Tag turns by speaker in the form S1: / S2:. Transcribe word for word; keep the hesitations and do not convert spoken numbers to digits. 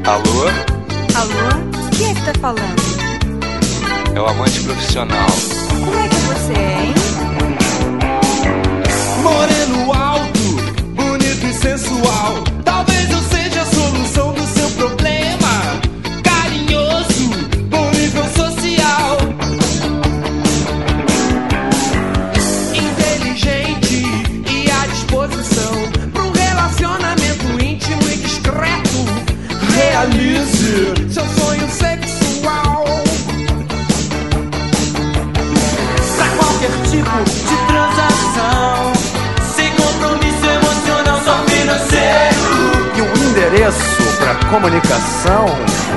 S1: Alô?
S2: Alô? Quem é que tá falando?
S1: É o amante profissional.
S2: Como é que você é, hein?
S3: Moreno alto, bonito e sensual. Talvez eu seja a solução do seu problema. Carinhoso, bom nível social. Inteligente e à disposição pra um relacionamento íntimo e discreto. Realize seu sonho sexual. Pra qualquer tipo de transação, sem compromisso emocional, só financeiro.
S4: E um endereço para comunicação.